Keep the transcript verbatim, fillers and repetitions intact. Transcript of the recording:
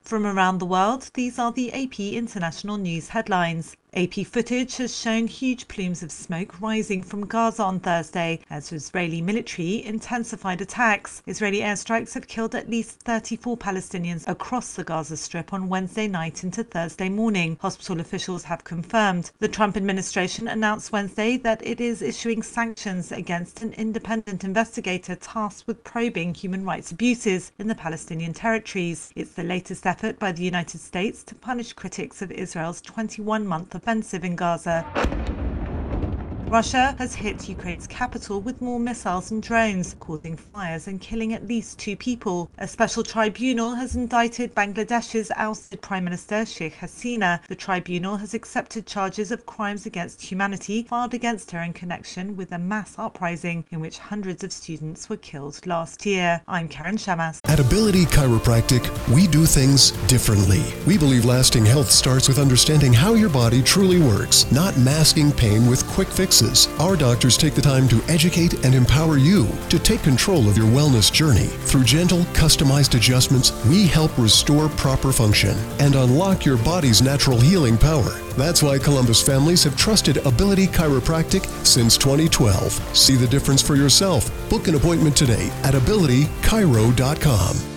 From around the world, these are the A P International News headlines. A P footage has shown huge plumes of smoke rising from Gaza on Thursday as Israeli military intensified attacks. Israeli airstrikes have killed at least thirty-four Palestinians across the Gaza Strip on Wednesday night into Thursday morning, hospital officials have confirmed. The Trump administration announced Wednesday that it is issuing sanctions against an independent investigator tasked with probing human rights abuses in the Palestinian territories. It's the latest effort by the United States to punish critics of Israel's twenty-one month offensive in Gaza. Russia has hit Ukraine's capital with more missiles and drones, causing fires and killing at least two people. A special tribunal has indicted Bangladesh's ousted Prime Minister Sheikh Hasina. The tribunal has accepted charges of crimes against humanity filed against her in connection with a mass uprising in which hundreds of students were killed last year. I'm Karen Shamas. At Ability Chiropractic, we do things differently. We believe lasting health starts with understanding how your body truly works, not masking pain with quick fixes. Our doctors take the time to educate and empower you to take control of your wellness journey. Through gentle, customized adjustments, we help restore proper function and unlock your body's natural healing power. That's why Columbus families have trusted Ability Chiropractic since twenty twelve. See the difference for yourself. Book an appointment today at ability chiro dot com.